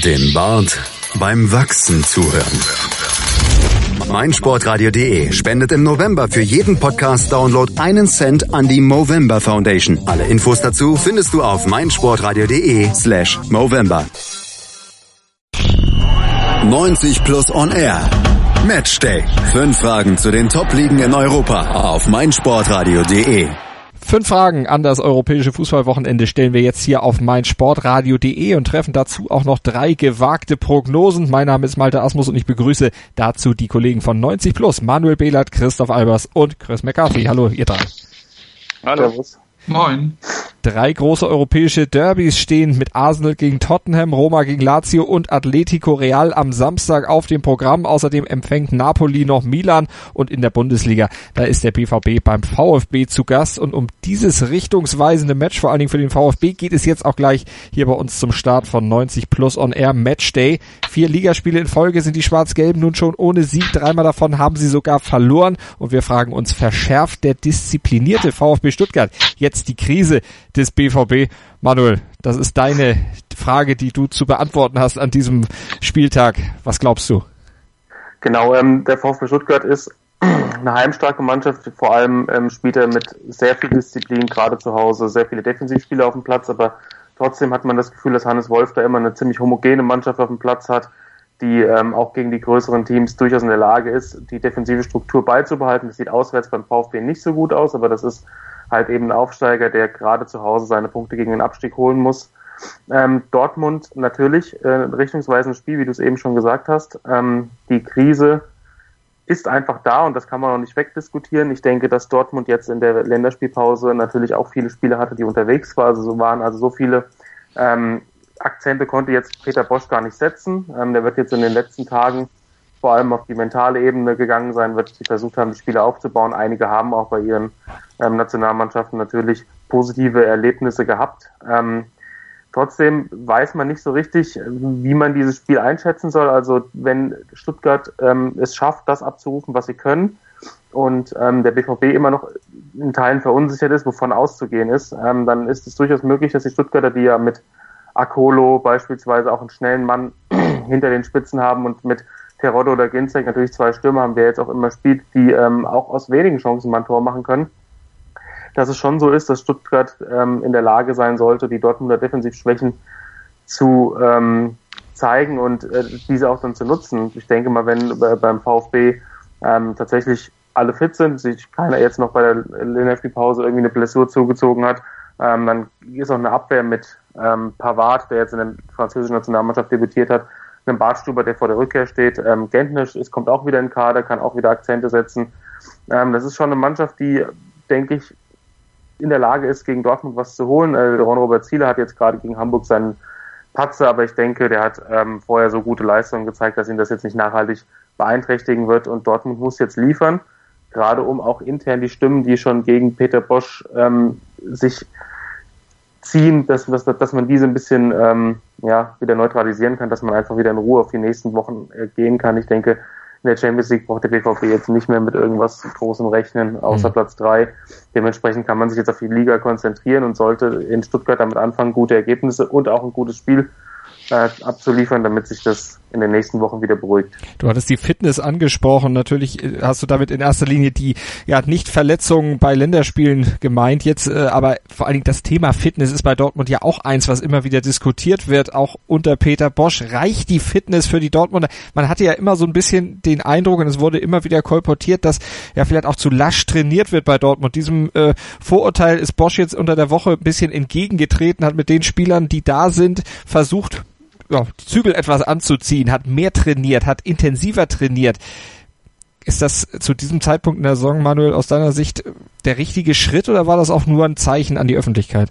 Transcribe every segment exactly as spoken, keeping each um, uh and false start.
dem Bart beim Wachsen zuhören. meinsportradio punkt de spendet im November für jeden Podcast-Download einen Cent an die Movember Foundation. Alle Infos dazu findest du auf meinsportradio punkt de slash Movember. neunzig plus on air. Matchday. Fünf Fragen zu den Top-Ligen in Europa auf meinsportradio punkt de. Fünf Fragen an das europäische Fußballwochenende stellen wir jetzt hier auf meinsportradio punkt de und treffen dazu auch noch drei gewagte Prognosen. Mein Name ist Malte Asmus und ich begrüße dazu die Kollegen von neunzig plus, Manuel Behlert, Christoph Albers und Chris McCarthy. Hallo, ihr drei. Hallo. Moin. Drei große europäische Derbys stehen mit Arsenal gegen Tottenham, Roma gegen Lazio und Atletico Real am Samstag auf dem Programm. Außerdem empfängt Napoli noch Milan und in der Bundesliga, da ist der B V B beim VfB zu Gast. Und um dieses richtungsweisende Match, vor allen Dingen für den VfB, geht es jetzt auch gleich hier bei uns zum Start von neunzig plus on Air Matchday. Vier Ligaspiele in Folge sind die Schwarz-Gelben nun schon ohne Sieg. Dreimal davon haben sie sogar verloren. Und wir fragen uns, verschärft der disziplinierte VfB Stuttgart jetzt die Krise des B V B? Manuel, das ist deine Frage, die du zu beantworten hast an diesem Spieltag. Was glaubst du? Genau, ähm, der VfB Stuttgart ist eine heimstarke Mannschaft. Vor allem ähm, spielt er mit sehr viel Disziplin, gerade zu Hause, sehr viele Defensivspieler auf dem Platz, aber trotzdem hat man das Gefühl, dass Hannes Wolf da immer eine ziemlich homogene Mannschaft auf dem Platz hat, die ähm, auch gegen die größeren Teams durchaus in der Lage ist, die defensive Struktur beizubehalten. Das sieht auswärts beim VfB nicht so gut aus, aber das ist halt eben ein Aufsteiger, der gerade zu Hause seine Punkte gegen den Abstieg holen muss. Ähm, Dortmund natürlich, äh, richtungsweisendes Spiel, wie du es eben schon gesagt hast. Ähm, die Krise ist einfach da und das kann man auch nicht wegdiskutieren. Ich denke, dass Dortmund jetzt in der Länderspielpause natürlich auch viele Spieler hatte, die unterwegs waren. Also so waren also so viele ähm, Akzente konnte jetzt Peter Bosz gar nicht setzen. Ähm, der wird jetzt in den letzten Tagen vor allem auf die mentale Ebene gegangen sein, wird die versucht haben, die Spiele aufzubauen. Einige haben auch bei ihren ähm, Nationalmannschaften natürlich positive Erlebnisse gehabt. Ähm, trotzdem weiß man nicht so richtig, wie man dieses Spiel einschätzen soll. Also wenn Stuttgart ähm, es schafft, das abzurufen, was sie können, und ähm, der B V B immer noch in Teilen verunsichert ist, wovon auszugehen ist, ähm, dann ist es durchaus möglich, dass die Stuttgarter, die ja mit Akolo beispielsweise auch einen schnellen Mann hinter den Spitzen haben und mit Terodde oder Ginczek natürlich zwei Stürmer haben, der jetzt auch immer spielt, die ähm, auch aus wenigen Chancen mal ein Tor machen können. Dass es schon so ist, dass Stuttgart ähm, in der Lage sein sollte, die Dortmunder Defensivschwächen zu ähm, zeigen und äh, diese auch dann zu nutzen. Ich denke mal, wenn äh, beim VfB ähm, tatsächlich alle fit sind, sich keiner jetzt noch bei der Länderspielpause irgendwie eine Blessur zugezogen hat, ähm, dann ist auch eine Abwehr mit ähm, Pavard, der jetzt in der französischen Nationalmannschaft debütiert hat, einem Bartstuber, der vor der Rückkehr steht. Ähm, Gentner ist, kommt auch wieder in den Kader, kann auch wieder Akzente setzen. Ähm, das ist schon eine Mannschaft, die, denke ich, in der Lage ist, gegen Dortmund was zu holen. Äh, Ron-Robert Zieler hat jetzt gerade gegen Hamburg seinen Patzer, aber ich denke, der hat ähm, vorher so gute Leistungen gezeigt, dass ihn das jetzt nicht nachhaltig beeinträchtigen wird und Dortmund muss jetzt liefern, gerade um auch intern die Stimmen, die schon gegen Peter Bosz ähm, sich ziehen, dass, dass, dass man diese ein bisschen ähm, ja, wieder neutralisieren kann, dass man einfach wieder in Ruhe auf die nächsten Wochen äh, gehen kann. Ich denke, in der Champions League braucht der B V B jetzt nicht mehr mit irgendwas Großem rechnen, außer mhm. Platz drei. Dementsprechend kann man sich jetzt auf die Liga konzentrieren und sollte in Stuttgart damit anfangen, gute Ergebnisse und auch ein gutes Spiel äh, abzuliefern, damit sich das in den nächsten Wochen wieder beruhigt. Du hattest die Fitness angesprochen. Natürlich hast du damit in erster Linie die ja nicht Verletzungen bei Länderspielen gemeint jetzt, äh, aber vor allen Dingen das Thema Fitness ist bei Dortmund ja auch eins, was immer wieder diskutiert wird, auch unter Peter Bosz. Reicht die Fitness für die Dortmunder? Man hatte ja immer so ein bisschen den Eindruck, und es wurde immer wieder kolportiert, dass ja vielleicht auch zu lasch trainiert wird bei Dortmund. Diesem äh, Vorurteil ist Bosz jetzt unter der Woche ein bisschen entgegengetreten, hat mit den Spielern, die da sind, versucht, ja, die Zügel etwas anzuziehen, hat mehr trainiert, hat intensiver trainiert. Ist das zu diesem Zeitpunkt in der Saison, Manuel, aus deiner Sicht der richtige Schritt oder war das auch nur ein Zeichen an die Öffentlichkeit?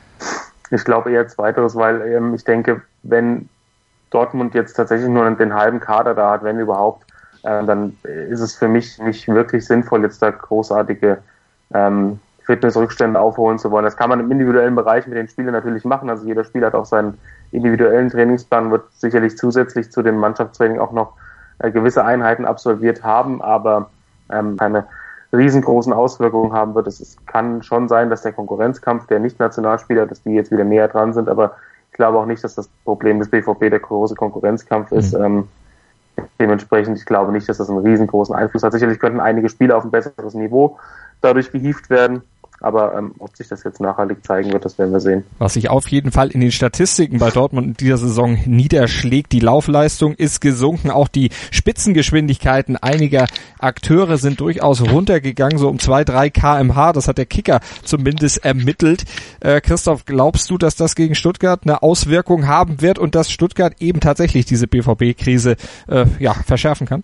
Ich glaube eher zweiteres, weil ähm, ich denke, wenn Dortmund jetzt tatsächlich nur den halben Kader da hat, wenn überhaupt, äh, dann ist es für mich nicht wirklich sinnvoll, jetzt da großartige ähm, Fitnessrückstände aufholen zu wollen. Das kann man im individuellen Bereich mit den Spielern natürlich machen. Also jeder Spieler hat auch seinen individuellen Trainingsplan, wird sicherlich zusätzlich zu dem Mannschaftstraining auch noch äh, gewisse Einheiten absolviert haben, aber ähm, keine riesengroßen Auswirkungen haben wird. Es ist, kann schon sein, dass der Konkurrenzkampf der Nicht-Nationalspieler, dass die jetzt wieder näher dran sind, aber Ich glaube auch nicht, dass das Problem des B V B der große Konkurrenzkampf ist. Mhm. Ähm, dementsprechend, ich glaube nicht, dass das einen riesengroßen Einfluss hat. Sicherlich könnten einige Spieler auf ein besseres Niveau dadurch gehievt werden. Aber ähm, ob sich das jetzt nachhaltig zeigen wird, das werden wir sehen. Was sich auf jeden Fall in den Statistiken bei Dortmund in dieser Saison niederschlägt, die Laufleistung ist gesunken, auch die Spitzengeschwindigkeiten einiger Akteure sind durchaus runtergegangen, so um zwei, drei Kilometer pro Stunde, das hat der Kicker zumindest ermittelt. Äh, Christoph, glaubst du, dass das gegen Stuttgart eine Auswirkung haben wird und dass Stuttgart eben tatsächlich diese B V B-Krise äh, ja, verschärfen kann?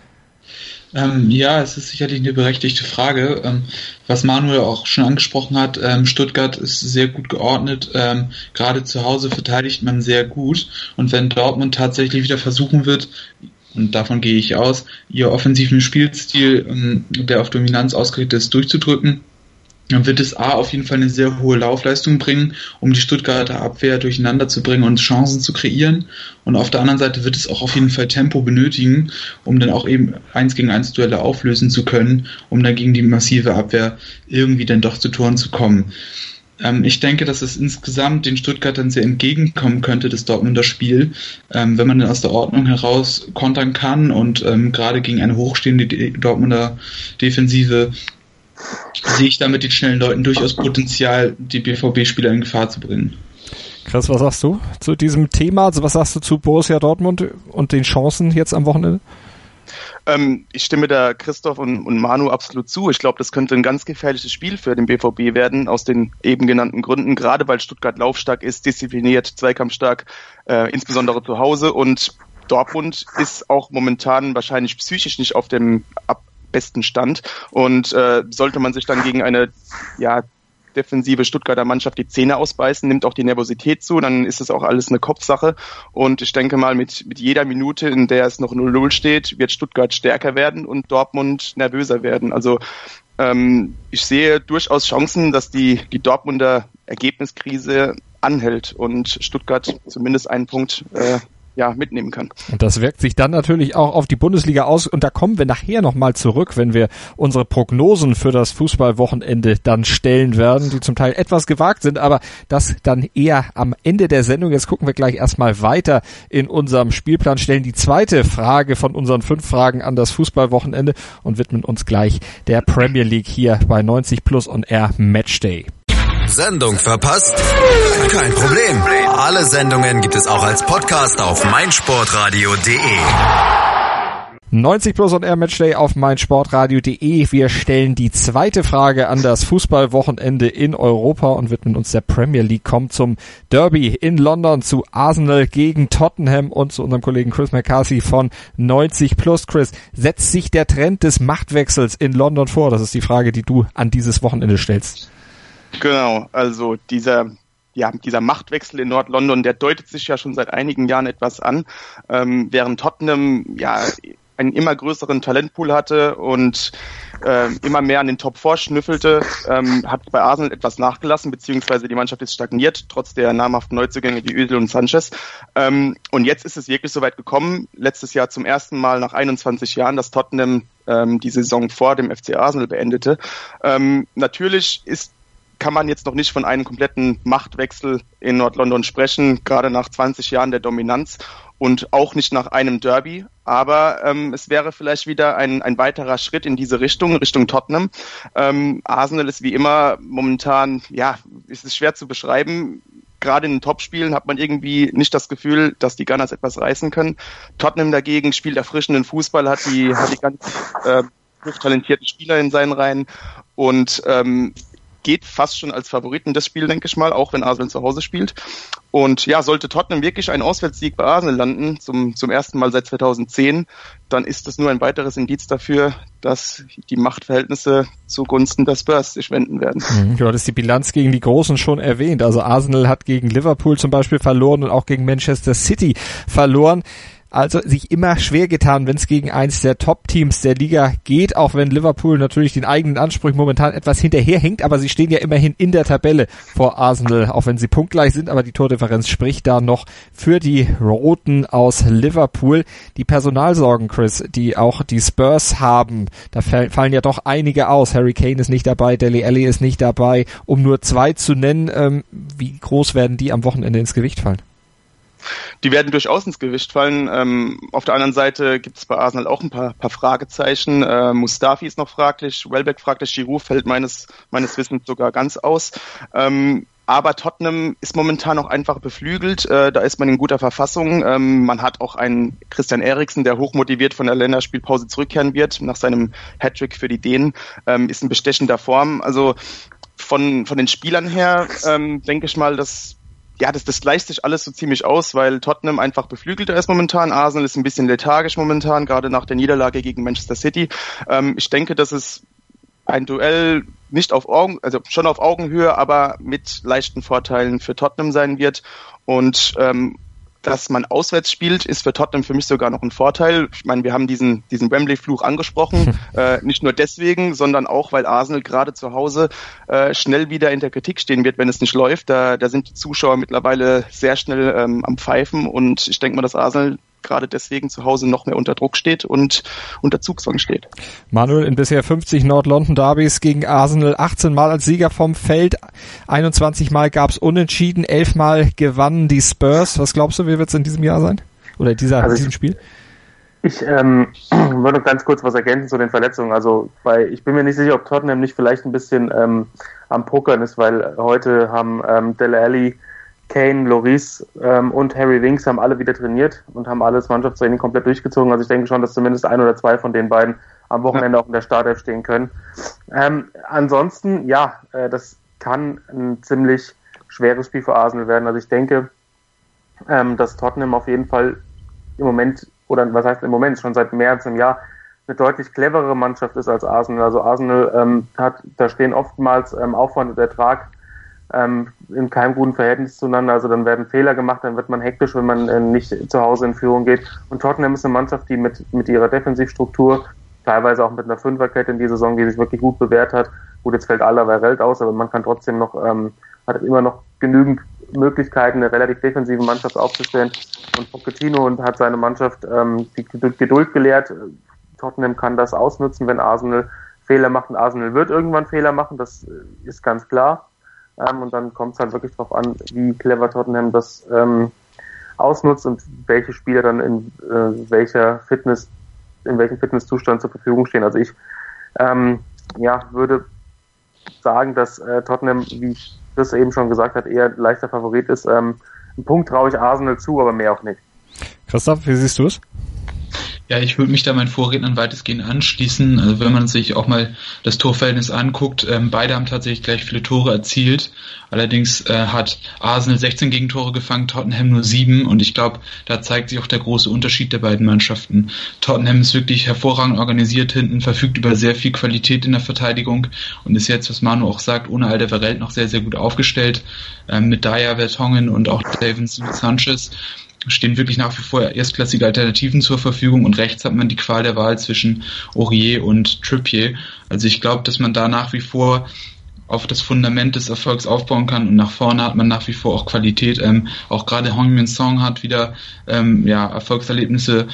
Ähm, ja, es ist sicherlich eine berechtigte Frage. Ähm, was Manuel auch schon angesprochen hat, ähm, Stuttgart ist sehr gut geordnet. Ähm, gerade zu Hause verteidigt man sehr gut. Und wenn Dortmund tatsächlich wieder versuchen wird, und davon gehe ich aus, ihr offensiven Spielstil, ähm, der auf Dominanz ausgerichtet ist, durchzudrücken, dann wird es A auf jeden Fall eine sehr hohe Laufleistung bringen, um die Stuttgarter Abwehr durcheinander zu bringen und Chancen zu kreieren. Und auf der anderen Seite wird es auch auf jeden Fall Tempo benötigen, um dann auch eben eins gegen eins Duelle auflösen zu können, um dann gegen die massive Abwehr irgendwie dann doch zu Toren zu kommen. Ähm, ich denke, dass es insgesamt den Stuttgartern sehr entgegenkommen könnte, das Dortmunder Spiel, ähm, wenn man dann aus der Ordnung heraus kontern kann und ähm, gerade gegen eine hochstehende Dortmunder Defensive sehe ich da mit den schnellen Leuten durchaus Potenzial, die B V B-Spieler in Gefahr zu bringen. Chris, was sagst du zu diesem Thema? Also was sagst du zu Borussia Dortmund und den Chancen jetzt am Wochenende? Ähm, ich stimme da Christoph und, und Manu absolut zu. Ich glaube, das könnte ein ganz gefährliches Spiel für den B V B werden, aus den eben genannten Gründen, gerade weil Stuttgart laufstark ist, diszipliniert, zweikampfstark, äh, insbesondere zu Hause, und Dortmund ist auch momentan wahrscheinlich psychisch nicht auf dem Ab- besten Stand, und äh, sollte man sich dann gegen eine ja defensive Stuttgarter Mannschaft die Zähne ausbeißen, nimmt auch die Nervosität zu, dann ist es auch alles eine Kopfsache, und ich denke mal, mit mit jeder Minute, in der es noch null null steht, wird Stuttgart stärker werden und Dortmund nervöser werden. Also ähm, ich sehe durchaus Chancen, dass die die Dortmunder Ergebniskrise anhält und Stuttgart zumindest einen Punkt äh, ja, mitnehmen kann. Und das wirkt sich dann natürlich auch auf die Bundesliga aus, und da kommen wir nachher nochmal zurück, wenn wir unsere Prognosen für das Fußballwochenende dann stellen werden, die zum Teil etwas gewagt sind, aber das dann eher am Ende der Sendung. Jetzt gucken wir gleich erstmal weiter in unserem Spielplan, stellen die zweite Frage von unseren fünf Fragen an das Fußballwochenende und widmen uns gleich der Premier League hier bei neunzig Plus on Air Matchday. Sendung verpasst? Kein Problem. Alle Sendungen gibt es auch als Podcast auf meinsportradio punkt de. neunzig Plus on Air Matchday auf meinsportradio punkt de. Wir stellen die zweite Frage an das Fußballwochenende in Europa und widmen uns der Premier League. Kommt zum Derby in London, zu Arsenal gegen Tottenham und zu unserem Kollegen Chris McCarthy von neunzig Plus. Chris, setzt sich der Trend des Machtwechsels in London vor? Das ist die Frage, die du an dieses Wochenende stellst. Genau, also dieser ja, dieser Machtwechsel in Nord-London, der deutet sich ja schon seit einigen Jahren etwas an, ähm, während Tottenham ja einen immer größeren Talentpool hatte und äh, immer mehr an den Top vorschnüffelte, ähm, hat bei Arsenal etwas nachgelassen, beziehungsweise die Mannschaft ist stagniert, trotz der namhaften Neuzugänge wie Özil und Sanchez. Ähm, und jetzt ist es wirklich soweit gekommen, letztes Jahr zum ersten Mal nach einundzwanzig Jahren, dass Tottenham ähm, die Saison vor dem F C Arsenal beendete. Ähm, natürlich ist kann man jetzt noch nicht von einem kompletten Machtwechsel in Nord-London sprechen, gerade nach zwanzig Jahren der Dominanz und auch nicht nach einem Derby. Aber ähm, es wäre vielleicht wieder ein, ein weiterer Schritt in diese Richtung, Richtung Tottenham. Ähm, Arsenal ist wie immer momentan, ja, ist es schwer zu beschreiben. Gerade in den Topspielen hat man irgendwie nicht das Gefühl, dass die Gunners etwas reißen können. Tottenham dagegen spielt erfrischenden Fußball, hat die, hat die ganz äh, hochtalentierten Spieler in seinen Reihen und ähm, geht fast schon als Favoriten das Spiel, denke ich mal, auch wenn Arsenal zu Hause spielt. Und ja, sollte Tottenham wirklich einen Auswärtssieg bei Arsenal landen, zum zum ersten Mal seit zweitausendzehn, dann ist das nur ein weiteres Indiz dafür, dass die Machtverhältnisse zugunsten der Spurs sich wenden werden. Du hattest die Bilanz gegen die Großen schon erwähnt. Also Arsenal hat gegen Liverpool zum Beispiel verloren und auch gegen Manchester City verloren. also sich immer schwer getan, wenn es gegen eins der Top-Teams der Liga geht, auch wenn Liverpool natürlich den eigenen Ansprüchen momentan etwas hinterherhinkt, aber sie stehen ja immerhin in der Tabelle vor Arsenal, auch wenn sie punktgleich sind, aber die Tordifferenz spricht da noch für die Roten aus Liverpool. Die Personalsorgen, Chris, die auch die Spurs haben, da fallen ja doch einige aus. Harry Kane ist nicht dabei, Dele Alli ist nicht dabei, um nur zwei zu nennen. Ähm, wie groß werden die am Wochenende ins Gewicht fallen? Die werden durchaus ins Gewicht fallen. Ähm, auf der anderen Seite gibt es bei Arsenal auch ein paar, paar Fragezeichen. Äh, Mustafi ist noch fraglich, Welbeck fraglich, Giroud fällt meines, meines Wissens sogar ganz aus. Ähm, aber Tottenham ist momentan auch einfach beflügelt. Äh, da ist man in guter Verfassung. Ähm, man hat auch einen Christian Eriksen, der hochmotiviert von der Länderspielpause zurückkehren wird, nach seinem Hattrick für die Dänen, ähm, ist in bestechender Form. Also von, von den Spielern her ähm, denke ich mal, dass Ja, das, das gleicht sich alles so ziemlich aus, weil Tottenham einfach beflügelter ist momentan. Arsenal ist ein bisschen lethargisch momentan, gerade nach der Niederlage gegen Manchester City. Ähm, ich denke, dass es ein Duell nicht auf Augen, also schon auf Augenhöhe, aber mit leichten Vorteilen für Tottenham sein wird. Und ähm, dass man auswärts spielt, ist für Tottenham für mich sogar noch ein Vorteil. Ich meine, wir haben diesen diesen Wembley-Fluch angesprochen, äh, nicht nur deswegen, sondern auch, weil Arsenal gerade zu Hause äh, schnell wieder in der Kritik stehen wird, wenn es nicht läuft. Da, da sind die Zuschauer mittlerweile sehr schnell ähm, am Pfeifen und ich denke mal, dass Arsenal gerade deswegen zu Hause noch mehr unter Druck steht und unter Zugzwang steht. Manuel, in bisher fünfzig Nord-London-Derbys gegen Arsenal achtzehn Mal als Sieger vom Feld, einundzwanzig Mal gab's Unentschieden, elf Mal gewannen die Spurs. Was glaubst du, wie wird's in diesem Jahr sein? Oder dieser, also diesem Spiel? Ich ähm, würde noch ganz kurz was ergänzen zu den Verletzungen. Also, weil ich bin mir nicht sicher, ob Tottenham nicht vielleicht ein bisschen ähm, am Pokern ist, weil heute haben ähm, Dele Alli, Kane, Lloris ähm, und Harry Winks haben alle wieder trainiert und haben alles Mannschaftstraining komplett durchgezogen. Also ich denke schon, dass zumindest ein oder zwei von den beiden am Wochenende auch in der Startelf stehen können. Ähm, ansonsten, ja, äh, das kann ein ziemlich schweres Spiel für Arsenal werden. Also ich denke, ähm, dass Tottenham auf jeden Fall im Moment, oder was heißt im Moment, schon seit mehr als einem Jahr eine deutlich cleverere Mannschaft ist als Arsenal. Also Arsenal ähm, hat, da stehen oftmals ähm, Aufwand und Ertrag Ähm, in keinem guten Verhältnis zueinander, also dann werden Fehler gemacht, dann wird man hektisch, wenn man äh, nicht zu Hause in Führung geht. Und Tottenham ist eine Mannschaft, die mit mit ihrer Defensivstruktur, teilweise auch mit einer Fünferkette in dieser Saison, die sich wirklich gut bewährt hat. Gut, jetzt fällt Alderweireld aus, aber man kann trotzdem noch, ähm, hat immer noch genügend Möglichkeiten, eine relativ defensive Mannschaft aufzustellen. Und Pochettino und hat seine Mannschaft ähm, die Geduld gelehrt. Tottenham kann das ausnutzen, wenn Arsenal Fehler macht. Und Arsenal wird irgendwann Fehler machen, das ist ganz klar. Ähm, und dann kommt es halt wirklich darauf an, wie clever Tottenham das ähm, ausnutzt und welche Spieler dann in äh, welcher Fitness, in welchem Fitnesszustand zur Verfügung stehen. Also ich ähm, ja, würde sagen, dass äh, Tottenham, wie Chris eben schon gesagt hat, eher leichter Favorit ist. Ähm, einen Punkt traue ich Arsenal zu, aber mehr auch nicht. Christoph, wie siehst du es? Ja, ich würde mich da meinen Vorrednern weitestgehend anschließen. Also wenn man sich auch mal das Torverhältnis anguckt, ähm, beide haben tatsächlich gleich viele Tore erzielt. Allerdings äh, hat Arsenal sechzehn Gegentore gefangen, Tottenham nur sieben. Und ich glaube, da zeigt sich auch der große Unterschied der beiden Mannschaften. Tottenham ist wirklich hervorragend organisiert hinten, verfügt über sehr viel Qualität in der Verteidigung und ist jetzt, was Manu auch sagt, ohne Alderweireld noch sehr, sehr gut aufgestellt. Ähm, mit Dyer, Vertonghen und auch Davinson Sanchez stehen wirklich nach wie vor erstklassige Alternativen zur Verfügung und rechts hat man die Qual der Wahl zwischen Aurier und Trippier. Also ich glaube, dass man da nach wie vor auf das Fundament des Erfolgs aufbauen kann und nach vorne hat man nach wie vor auch Qualität. Ähm, auch gerade Heung-min Son hat wieder ähm, ja, Erfolgserlebnisse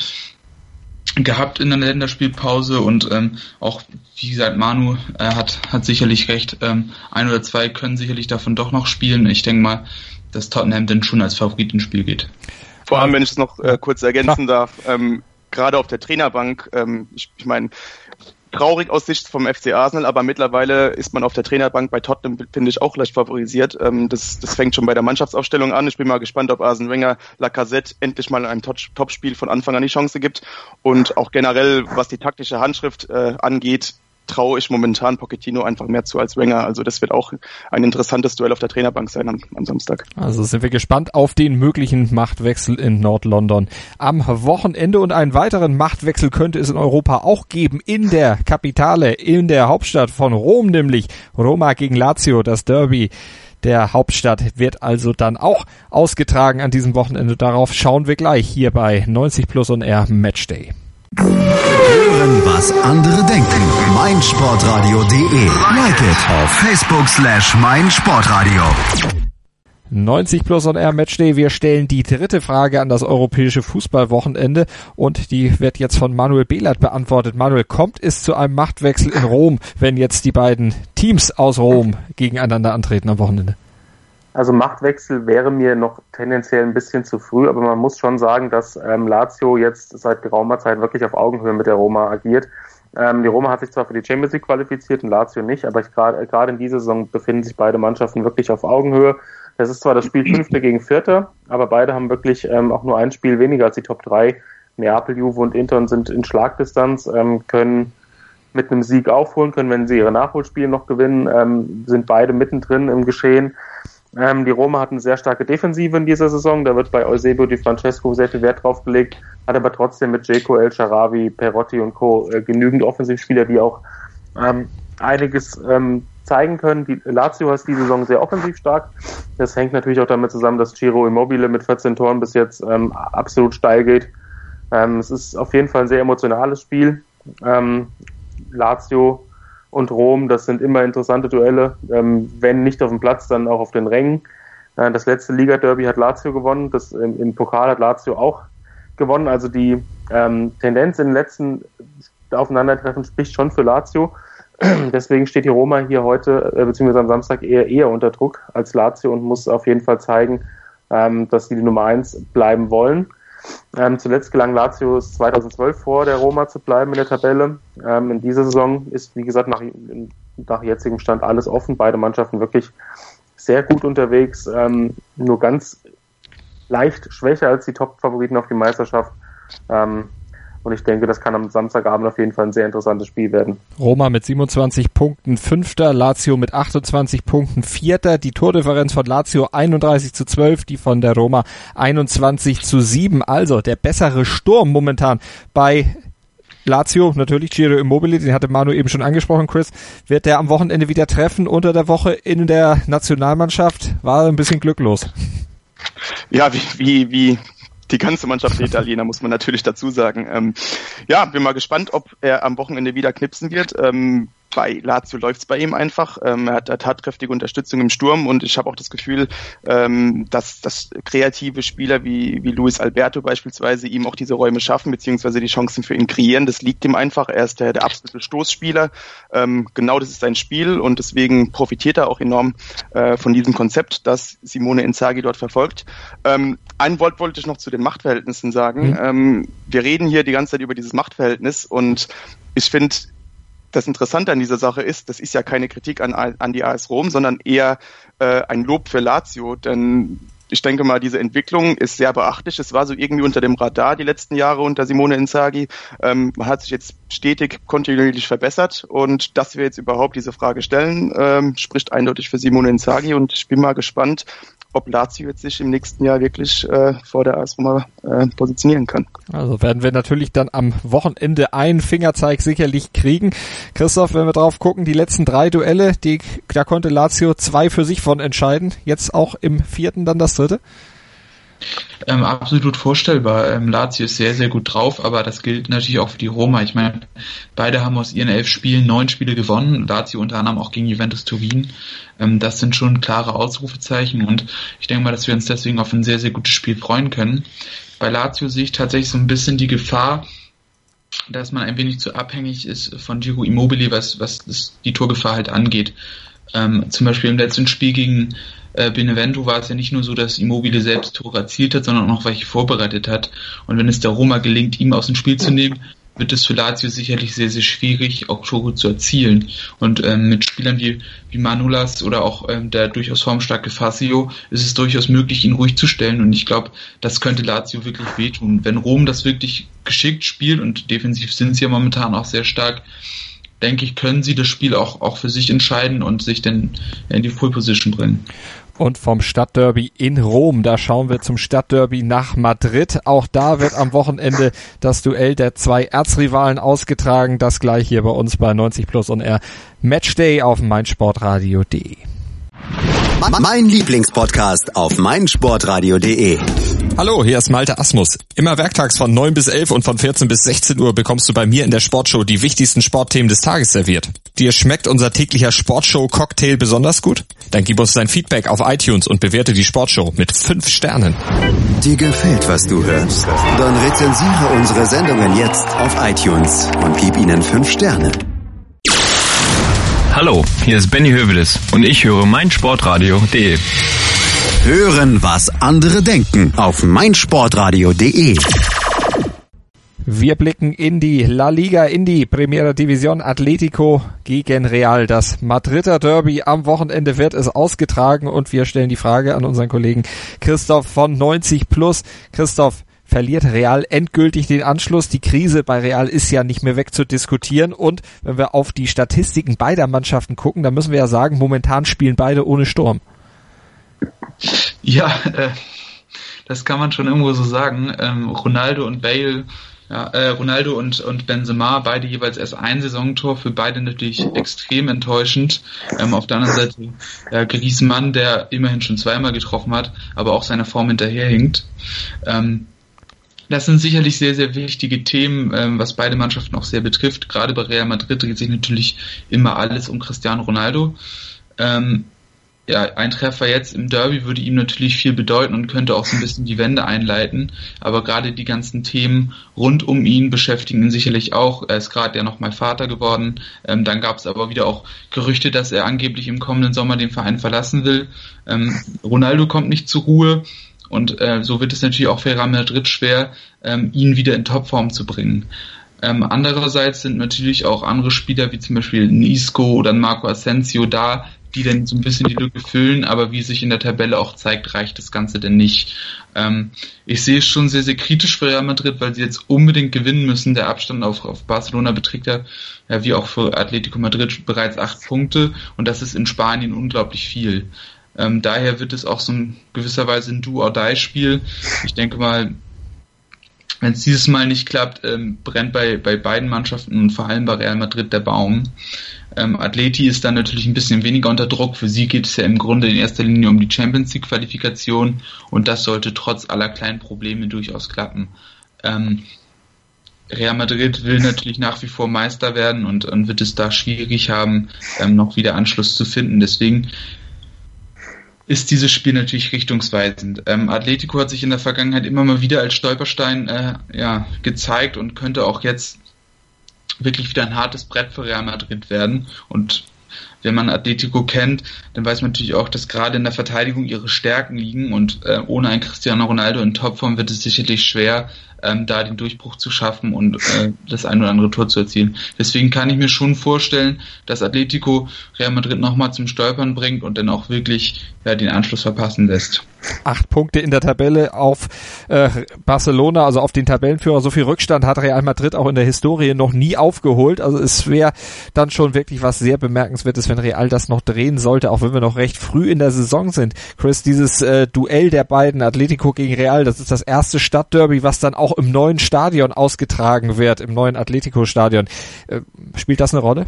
gehabt in der Länderspielpause und ähm, auch, wie gesagt, Manu äh, hat, hat sicherlich recht, ähm, ein oder zwei können sicherlich davon doch noch spielen. Ich denke mal, dass Tottenham dann schon als Favorit ins Spiel geht. Vor allem, wenn ich es noch äh, kurz ergänzen Klar. darf, ähm, gerade auf der Trainerbank, ähm, ich, ich meine, traurig aus Sicht vom F C Arsenal, aber mittlerweile ist man auf der Trainerbank bei Tottenham, finde ich, auch leicht favorisiert. Ähm, das, das fängt schon bei der Mannschaftsaufstellung an. Ich bin mal gespannt, ob Arsene Wenger Lacazette endlich mal in einem Topspiel von Anfang an die Chance gibt. Und auch generell, was die taktische Handschrift äh, angeht, traue ich momentan Pochettino einfach mehr zu als Wenger. Also das wird auch ein interessantes Duell auf der Trainerbank sein am, am Samstag. Also sind wir gespannt auf den möglichen Machtwechsel in Nord-London am Wochenende. Und einen weiteren Machtwechsel könnte es in Europa auch geben, in der Kapitale, in der Hauptstadt von Rom, nämlich Roma gegen Lazio, das Derby der Hauptstadt, wird also dann auch ausgetragen an diesem Wochenende. Darauf schauen wir gleich hier bei neunzig Plus On Air Matchday. Hören, was andere denken. meinsportradio punkt de. Like it auf Facebook slash meinsportradio. neunzig Plus On Air Matchday. Wir stellen die dritte Frage an das europäische Fußballwochenende und die wird jetzt von Manuel Behlert beantwortet. Manuel, kommt es zu einem Machtwechsel in Rom, wenn jetzt die beiden Teams aus Rom gegeneinander antreten am Wochenende? Also Machtwechsel wäre mir noch tendenziell ein bisschen zu früh, aber man muss schon sagen, dass ähm, Lazio jetzt seit geraumer Zeit wirklich auf Augenhöhe mit der Roma agiert. Ähm, die Roma hat sich zwar für die Champions League qualifiziert und Lazio nicht, aber gerade gerade in dieser Saison befinden sich beide Mannschaften wirklich auf Augenhöhe. Das ist zwar das Spiel Fünfter gegen Vierter, aber beide haben wirklich ähm, auch nur ein Spiel weniger als die Top drei. Neapel, Juve und Inter sind in Schlagdistanz, ähm, können mit einem Sieg aufholen, können, wenn sie ihre Nachholspiele noch gewinnen, ähm, sind beide mittendrin im Geschehen. Ähm, die Roma hat eine sehr starke Defensive in dieser Saison, da wird bei Eusebio Di Francesco sehr viel Wert drauf gelegt, hat aber trotzdem mit Dzeko, El Shaarawy, Perotti und Co. Äh, genügend Offensivspieler, die auch ähm, einiges ähm, zeigen können. Die Lazio ist diese Saison sehr offensiv stark. Das hängt natürlich auch damit zusammen, dass Ciro Immobile mit vierzehn Toren bis jetzt ähm, absolut steil geht. Ähm, es ist auf jeden Fall ein sehr emotionales Spiel. Ähm, Lazio und Rom, das sind immer interessante Duelle, ähm, wenn nicht auf dem Platz, dann auch auf den Rängen. Äh, das letzte Liga-Derby hat Lazio gewonnen, das im, im Pokal hat Lazio auch gewonnen, also die ähm, Tendenz in den letzten Aufeinandertreffen spricht schon für Lazio. Deswegen steht die Roma hier heute, äh, beziehungsweise am Samstag eher eher unter Druck als Lazio und muss auf jeden Fall zeigen, ähm, dass sie die Nummer eins bleiben wollen. Ähm, zuletzt gelang Lazio es zweitausendzwölf vor der Roma zu bleiben in der Tabelle. Ähm, in dieser Saison ist, wie gesagt, nach, nach jetzigem Stand alles offen. Beide Mannschaften wirklich sehr gut unterwegs. Ähm, nur ganz leicht schwächer als die Top-Favoriten auf die Meisterschaft. Ähm, Und ich denke, das kann am Samstagabend auf jeden Fall ein sehr interessantes Spiel werden. Roma mit siebenundzwanzig Punkten Fünfter, Lazio mit achtundzwanzig Punkten Vierter. Die Tordifferenz von Lazio einunddreißig zu zwölf, die von der Roma einundzwanzig zu sieben. Also der bessere Sturm momentan bei Lazio, natürlich Ciro Immobile, den hatte Manu eben schon angesprochen, Chris, wird der am Wochenende wieder treffen. Unter der Woche in der Nationalmannschaft war ein bisschen glücklos. Ja, wie, wie, wie die ganze Mannschaft der Italiener, muss man natürlich dazu sagen. Ähm, ja, bin mal gespannt, ob er am Wochenende wieder knipsen wird. Ähm, bei Lazio läuft's bei ihm einfach. Ähm, er hat tatkräftige Unterstützung im Sturm und ich habe auch das Gefühl, ähm, dass, dass kreative Spieler wie, wie Luis Alberto beispielsweise ihm auch diese Räume schaffen, beziehungsweise die Chancen für ihn kreieren. Das liegt ihm einfach. Er ist der, der absolute Stoßspieler. Ähm, genau das ist sein Spiel und deswegen profitiert er auch enorm äh, von diesem Konzept, das Simone Inzaghi dort verfolgt. Ähm, ein Wort wollte ich noch zu den Machtverhältnissen sagen. Mhm. Ähm, wir reden hier die ganze Zeit über dieses Machtverhältnis und ich finde, das Interessante an dieser Sache ist, das ist ja keine Kritik an, an die A S Rom, sondern eher äh, ein Lob für Lazio, denn ich denke mal, diese Entwicklung ist sehr beachtlich. Es war so irgendwie unter dem Radar die letzten Jahre unter Simone Inzaghi. Ähm, man hat sich jetzt stetig kontinuierlich verbessert und dass wir jetzt überhaupt diese Frage stellen, ähm, spricht eindeutig für Simone Inzaghi und ich bin mal gespannt, ob Lazio jetzt sich im nächsten Jahr wirklich äh, vor der A S Roma äh, positionieren kann. Also werden wir natürlich dann am Wochenende einen Fingerzeig sicherlich kriegen. Christoph, wenn wir drauf gucken, die letzten drei Duelle, die, da konnte Lazio zwei für sich von entscheiden. Jetzt auch im vierten dann das dritte? Ähm, absolut vorstellbar. Ähm, Lazio ist sehr, sehr gut drauf, aber das gilt natürlich auch für die Roma. Ich meine, beide haben aus ihren elf Spielen neun Spiele gewonnen. Lazio unter anderem auch gegen Juventus Turin. Ähm, das sind schon klare Ausrufezeichen und ich denke mal, dass wir uns deswegen auf ein sehr, sehr gutes Spiel freuen können. Bei Lazio sehe ich tatsächlich so ein bisschen die Gefahr, dass man ein wenig zu abhängig ist von Ciro Immobile, was, was das, die Torgefahr halt angeht. Ähm, zum Beispiel im letzten Spiel gegen äh, Benevento war es ja nicht nur so, dass Immobile selbst Tore erzielt hat, sondern auch noch welche vorbereitet hat. Und wenn es der Roma gelingt, ihn aus dem Spiel zu nehmen, wird es für Lazio sicherlich sehr, sehr schwierig, auch Tore zu erzielen. Und ähm, mit Spielern wie, wie Manolas oder auch ähm, der durchaus formstarke Fazio ist es durchaus möglich, ihn ruhig zu stellen. Und ich glaube, das könnte Lazio wirklich wehtun. Wenn Rom das wirklich geschickt spielt, und defensiv sind sie ja momentan auch sehr stark, denke ich, können sie das Spiel auch, auch für sich entscheiden und sich dann in die Pole Position bringen. Und vom Stadtderby in Rom, da schauen wir zum Stadtderby nach Madrid. Auch da wird am Wochenende das Duell der zwei Erzrivalen ausgetragen. Das gleich hier bei uns bei neunzig Plus On Air Matchday auf meinsportradio punkt de. Mein Lieblingspodcast auf meinsportradio punkt de. Hallo, hier ist Malte Asmus. Immer werktags von neun bis elf und von vierzehn bis sechzehn Uhr bekommst du bei mir in der Sportshow die wichtigsten Sportthemen des Tages serviert. Dir schmeckt unser täglicher Sportshow-Cocktail besonders gut? Dann gib uns dein Feedback auf iTunes und bewerte die Sportshow mit fünf Sternen. Dir gefällt, was du hörst? Dann rezensiere unsere Sendungen jetzt auf iTunes und gib ihnen fünf Sterne. Hallo, hier ist Benny Hövedes und ich höre meinsportradio punkt de. Hören, was andere denken auf meinsportradio punkt de. Wir blicken in die La Liga, in die Primera División. Atletico gegen Real. Das Madrider Derby am Wochenende wird es ausgetragen und wir stellen die Frage an unseren Kollegen Christoph von neunzig plus. Christoph, verliert Real endgültig den Anschluss? Die Krise bei Real ist ja nicht mehr wegzudiskutieren und wenn wir auf die Statistiken beider Mannschaften gucken, dann müssen wir ja sagen, momentan spielen beide ohne Sturm. Ja, äh, das kann man schon irgendwo so sagen. Ähm, Ronaldo und Bale, ja, äh, Ronaldo und, und Benzema, beide jeweils erst ein Saisontor, für beide natürlich extrem enttäuschend. Ähm, auf der anderen Seite ja, Griezmann, der immerhin schon zweimal getroffen hat, aber auch seiner Form hinterherhinkt. Ähm, Das sind sicherlich sehr, sehr wichtige Themen, ähm, was beide Mannschaften auch sehr betrifft. Gerade bei Real Madrid dreht sich natürlich immer alles um Cristiano Ronaldo. Ähm, ja, ein Treffer jetzt im Derby würde ihm natürlich viel bedeuten und könnte auch so ein bisschen die Wende einleiten. Aber gerade die ganzen Themen rund um ihn beschäftigen ihn sicherlich auch. Er ist gerade ja nochmal Vater geworden. Ähm, dann gab es aber wieder auch Gerüchte, dass er angeblich im kommenden Sommer den Verein verlassen will. Ähm, Ronaldo kommt nicht zur Ruhe. Und äh, so wird es natürlich auch für Real Madrid schwer, ähm, ihn wieder in Topform zu bringen. Ähm, andererseits sind natürlich auch andere Spieler, wie zum Beispiel ein Isco oder ein Marco Asensio da, die dann so ein bisschen die Lücke füllen, aber wie sich in der Tabelle auch zeigt, reicht das Ganze denn nicht. Ähm, ich sehe es schon sehr, sehr kritisch für Real Madrid, weil sie jetzt unbedingt gewinnen müssen. Der Abstand auf, auf Barcelona beträgt ja, ja wie auch für Atletico Madrid bereits acht Punkte und das ist in Spanien unglaublich viel. Ähm, daher wird es auch so in gewisser Weise ein Do-or-Die-Spiel. Ich denke mal, wenn es dieses Mal nicht klappt, ähm, brennt bei, bei beiden Mannschaften und vor allem bei Real Madrid der Baum. Ähm, Atleti ist dann natürlich ein bisschen weniger unter Druck. Für sie geht es ja im Grunde in erster Linie um die Champions League Qualifikation und das sollte trotz aller kleinen Probleme durchaus klappen. Ähm, Real Madrid will natürlich nach wie vor Meister werden und, und wird es da schwierig haben, ähm, noch wieder Anschluss zu finden. Deswegen ist dieses Spiel natürlich richtungsweisend. Ähm, Atletico hat sich in der Vergangenheit immer mal wieder als Stolperstein äh, ja, gezeigt und könnte auch jetzt wirklich wieder ein hartes Brett für Real Madrid werden. Und wenn man Atletico kennt, dann weiß man natürlich auch, dass gerade in der Verteidigung ihre Stärken liegen und äh, ohne einen Cristiano Ronaldo in Topform wird es sicherlich schwer, ähm, da den Durchbruch zu schaffen und äh, das ein oder andere Tor zu erzielen. Deswegen kann ich mir schon vorstellen, dass Atletico Real Madrid nochmal zum Stolpern bringt und dann auch wirklich ja, den Anschluss verpassen lässt. Acht Punkte in der Tabelle auf äh, Barcelona, also auf den Tabellenführer. So viel Rückstand hat Real Madrid auch in der Historie noch nie aufgeholt. Also es wäre dann schon wirklich was sehr Bemerkenswertes, wenn Real das noch drehen sollte, auch wenn wir noch recht früh in der Saison sind. Chris, dieses äh, Duell der beiden, Atletico gegen Real, das ist das erste Stadtderby, was dann auch im neuen Stadion ausgetragen wird, im neuen Atletico-Stadion. Äh, spielt das eine Rolle?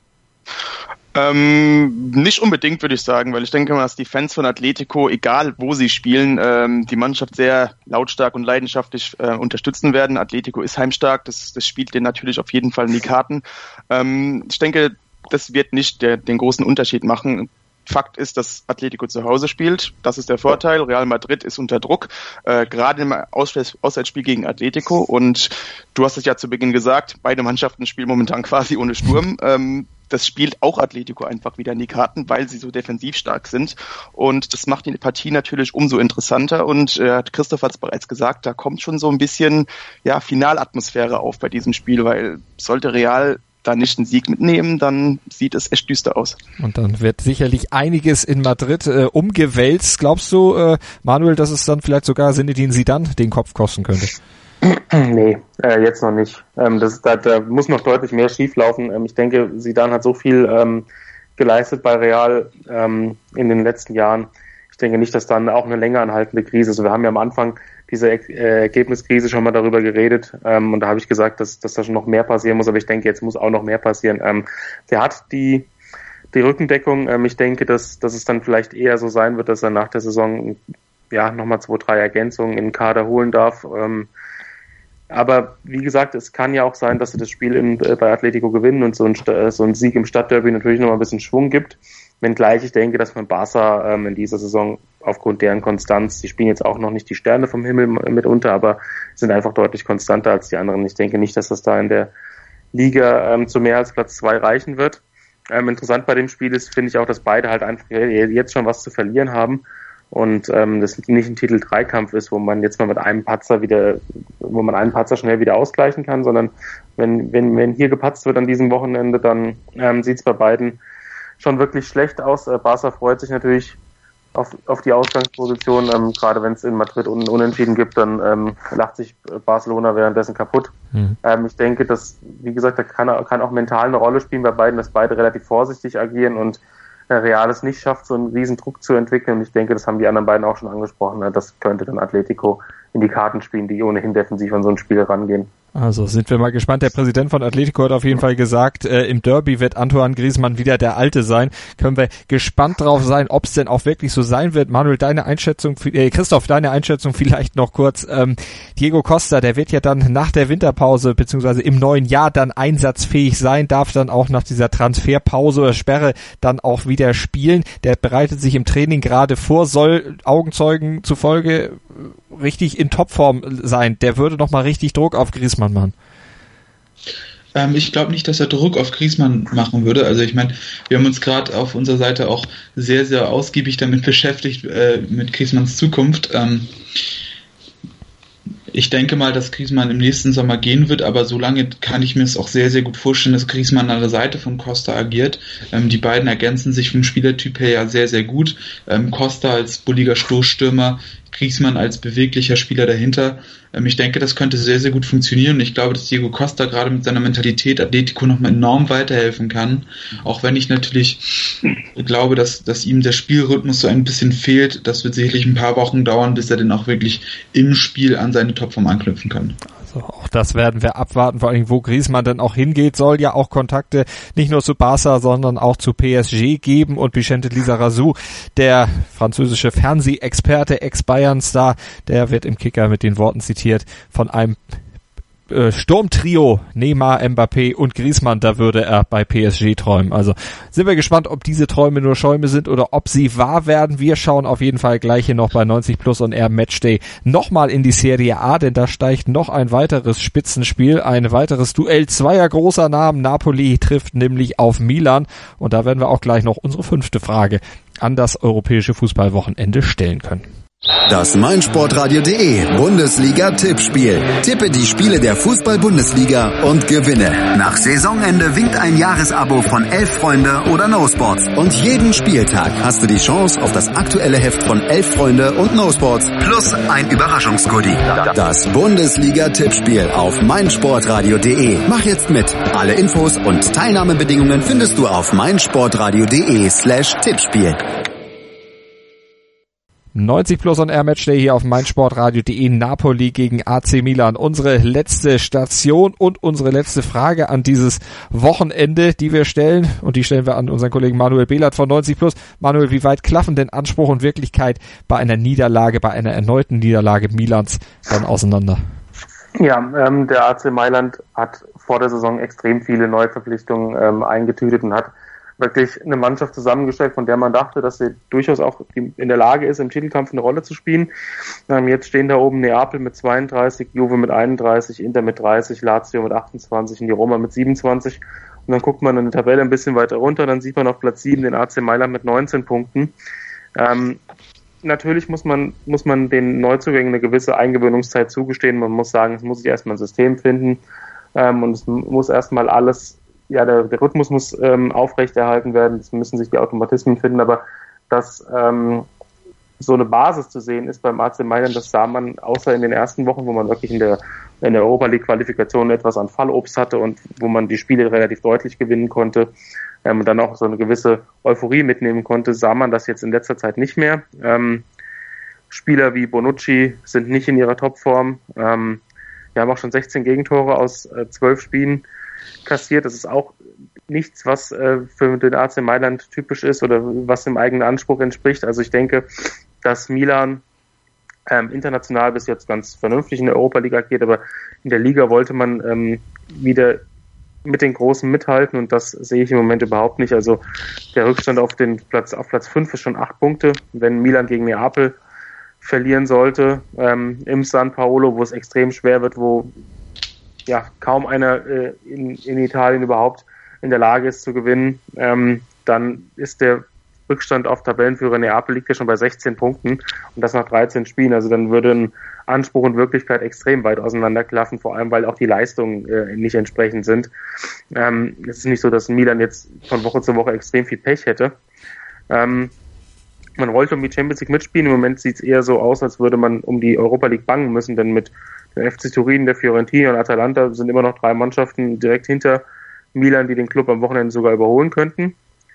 Ähm, nicht unbedingt, würde ich sagen, weil ich denke mal, dass die Fans von Atletico, egal wo sie spielen, ähm, die Mannschaft sehr lautstark und leidenschaftlich äh, unterstützen werden. Atletico ist heimstark, das, das spielt denen natürlich auf jeden Fall in die Karten. Ähm, ich denke, das wird nicht der, den großen Unterschied machen. Fakt ist, dass Atletico zu Hause spielt. Das ist der Vorteil. Real Madrid ist unter Druck, äh, gerade im Auswärts- Auswärtsspiel gegen Atletico. Und du hast es ja zu Beginn gesagt, beide Mannschaften spielen momentan quasi ohne Sturm. Ähm, das spielt auch Atletico einfach wieder in die Karten, weil sie so defensiv stark sind. Und das macht die Partie natürlich umso interessanter. Und äh, Christoph hat es bereits gesagt, da kommt schon so ein bisschen ja Finalatmosphäre auf bei diesem Spiel, weil sollte Real da nicht einen Sieg mitnehmen, dann sieht es echt düster aus. Und dann wird sicherlich einiges in Madrid äh, umgewälzt. Glaubst du, äh, Manuel, dass es dann vielleicht sogar Zinedine Zidane den Kopf kosten könnte? Nee, äh, jetzt noch nicht. Ähm, das, da, da muss noch deutlich mehr schieflaufen. Ähm, ich denke, Zidane hat so viel ähm, geleistet bei Real ähm, in den letzten Jahren. Ich denke nicht, dass dann auch eine länger anhaltende Krise, also wir haben ja am Anfang diese äh, Ergebniskrise schon mal darüber geredet ähm, und da habe ich gesagt, dass, dass da schon noch mehr passieren muss, aber ich denke, jetzt muss auch noch mehr passieren. Ähm, der hat die die Rückendeckung. Ähm, ich denke, dass, dass es dann vielleicht eher so sein wird, dass er nach der Saison ja nochmal zwei, drei Ergänzungen in den Kader holen darf. Ähm, aber wie gesagt, es kann ja auch sein, dass sie das Spiel in, äh, bei Atletico gewinnen und so ein, so ein Sieg im Stadtderby natürlich nochmal ein bisschen Schwung gibt. Wenngleich ich denke, dass man Barca ähm, in dieser Saison aufgrund deren Konstanz, die spielen jetzt auch noch nicht die Sterne vom Himmel mitunter, aber sind einfach deutlich konstanter als die anderen. Ich denke nicht, dass das da in der Liga ähm, zu mehr als Platz zwei reichen wird. Ähm, interessant bei dem Spiel ist, finde ich auch, dass beide halt einfach jetzt schon was zu verlieren haben und ähm, das nicht ein Titel-Dreikampf ist, wo man jetzt mal mit einem Patzer wieder, wo man einen Patzer schnell wieder ausgleichen kann, sondern wenn wenn wenn hier gepatzt wird an diesem Wochenende, dann ähm, sieht es bei beiden schon wirklich schlecht aus. Äh, Barca freut sich natürlich auf auf die Ausgangsposition, ähm, gerade wenn es in Madrid un, Unentschieden gibt, dann ähm, lacht sich Barcelona währenddessen kaputt. Mhm. Ähm, ich denke, dass, wie gesagt, da kann, kann auch mental eine Rolle spielen bei beiden, dass beide relativ vorsichtig agieren und äh, Real es nicht schafft, so einen riesen Druck zu entwickeln. Und ich denke, das haben die anderen beiden auch schon angesprochen. Äh, das könnte dann Atletico in die Karten spielen, die ohnehin defensiv an so ein Spiel rangehen. Also sind wir mal gespannt. Der Präsident von Atletico hat auf jeden Fall gesagt, äh, im Derby wird Antoine Griezmann wieder der Alte sein. Können wir gespannt drauf sein, ob es denn auch wirklich so sein wird. Manuel, deine Einschätzung, äh, Christoph, deine Einschätzung vielleicht noch kurz. Ähm, Diego Costa, der wird ja dann nach der Winterpause beziehungsweise im neuen Jahr dann einsatzfähig sein, darf dann auch nach dieser Transferpause oder Sperre dann auch wieder spielen. Der bereitet sich im Training gerade vor, soll Augenzeugen zufolge richtig in Topform sein. Der würde noch mal richtig Druck auf Griezmann machen. Ähm, ich glaube nicht, dass er Druck auf Griezmann machen würde. Also ich meine, wir haben uns gerade auf unserer Seite auch sehr, sehr ausgiebig damit beschäftigt, äh, mit Griezmanns Zukunft. Ähm, ich denke mal, dass Griezmann im nächsten Sommer gehen wird, aber solange kann ich mir es auch sehr, sehr gut vorstellen, dass Griezmann an der Seite von Costa agiert. Ähm, die beiden ergänzen sich vom Spielertyp her ja sehr, sehr gut. Ähm, Costa als bulliger Stoßstürmer, Griezmann als beweglicher Spieler dahinter. Ähm, ich denke, das könnte sehr, sehr gut funktionieren und ich glaube, dass Diego Costa gerade mit seiner Mentalität Atletico nochmal enorm weiterhelfen kann. Auch wenn ich natürlich glaube, dass, dass ihm der Spielrhythmus so ein bisschen fehlt. Das wird sicherlich ein paar Wochen dauern, bis er dann auch wirklich im Spiel an seine Topform anknüpfen kann. Also auch das werden wir abwarten, vor allem wo Griezmann dann auch hingeht, soll ja auch Kontakte nicht nur zu Barca, sondern auch zu P S G geben und Vicente Lizarazu, der französische Fernsehexperte, Ex-Bayern-Star, der wird im Kicker mit den Worten zitiert von einem äh, Sturmtrio, Neymar, Mbappé und Griezmann, da würde er bei P S G träumen. Also sind wir gespannt, ob diese Träume nur Schäume sind oder ob sie wahr werden. Wir schauen auf jeden Fall gleich hier noch bei neunzig Plus und R Matchday nochmal in die Serie A, denn da steigt noch ein weiteres Spitzenspiel, ein weiteres Duell zweier großer Namen. Napoli trifft nämlich auf Milan und da werden wir auch gleich noch unsere fünfte Frage an das europäische Fußballwochenende stellen können. Das meinsportradio.de Bundesliga-Tippspiel. Tippe die Spiele der Fußball-Bundesliga und gewinne. Nach Saisonende winkt ein Jahresabo von Elf Freunde oder No Sports. Und jeden Spieltag hast du die Chance auf das aktuelle Heft von Elf Freunde und No Sports plus ein Überraschungsgoodie. Das Bundesliga-Tippspiel auf meinsportradio.de. Mach jetzt mit. Alle Infos und Teilnahmebedingungen findest du auf meinsportradio.de slash Tippspiel. neunzig Plus und R Matchday hier auf meinsportradio.de. Napoli gegen A C Milan. Unsere letzte Station und unsere letzte Frage an dieses Wochenende, die wir stellen. Und die stellen wir an unseren Kollegen Manuel Behlert von neunzig Plus. Manuel, wie weit klaffen denn Anspruch und Wirklichkeit bei einer Niederlage, bei einer erneuten Niederlage Milans dann auseinander? Ja, ähm, der A C Mailand hat vor der Saison extrem viele Neuverpflichtungen ähm, eingetütet und hat wirklich eine Mannschaft zusammengestellt, von der man dachte, dass sie durchaus auch in der Lage ist, im Titelkampf eine Rolle zu spielen. Ähm, jetzt stehen da oben Neapel mit zweiunddreißig, Juve mit einunddreißig, Inter mit dreißig, Lazio mit achtundzwanzig und die Roma mit siebenundzwanzig. Und dann guckt man in der Tabelle ein bisschen weiter runter, dann sieht man auf Platz sieben den A C Mailand mit neunzehn Punkten. Ähm, natürlich muss man, muss man den Neuzugängen eine gewisse Eingewöhnungszeit zugestehen. Man muss sagen, es muss sich erstmal ein System finden ähm, und es muss erstmal alles Ja, der, der Rhythmus muss ähm, aufrechterhalten werden, es müssen sich die Automatismen finden, aber dass ähm, so eine Basis zu sehen ist beim A C Mailand, das sah man außer in den ersten Wochen, wo man wirklich in der in der Europa League Qualifikation etwas an Fallobst hatte und wo man die Spiele relativ deutlich gewinnen konnte ähm, und dann auch so eine gewisse Euphorie mitnehmen konnte, sah man das jetzt in letzter Zeit nicht mehr. Ähm, Spieler wie Bonucci sind nicht in ihrer Topform. Ähm, wir haben auch schon sechzehn Gegentore aus äh, zwölf Spielen kassiert. Das ist auch nichts, was äh, für den A C Mailand typisch ist oder was dem eigenen Anspruch entspricht. Also ich denke, dass Milan ähm, international bis jetzt ganz vernünftig in der Europa League agiert, aber in der Liga wollte man ähm, wieder mit den Großen mithalten und das sehe ich im Moment überhaupt nicht. Also der Rückstand auf den Platz auf Platz fünf ist schon acht Punkte. Wenn Milan gegen Neapel verlieren sollte, ähm, im San Paolo, wo es extrem schwer wird, wo ja kaum einer äh, in, in Italien überhaupt in der Lage ist zu gewinnen, ähm, dann ist der Rückstand auf Tabellenführer Neapel liegt ja schon bei sechzehn Punkten und das nach dreizehn Spielen. Also dann würden Anspruch und Wirklichkeit extrem weit auseinanderklaffen, vor allem weil auch die Leistungen äh, nicht entsprechend sind. Ähm, es ist nicht so, dass Milan jetzt von Woche zu Woche extrem viel Pech hätte. Ähm, man wollte um die Champions League mitspielen. Im Moment sieht es eher so aus, als würde man um die Europa League bangen müssen, denn mit dem F C Turin, der Fiorentina und Atalanta sind immer noch drei Mannschaften direkt hinter Milan, die den Club am Wochenende sogar überholen könnten.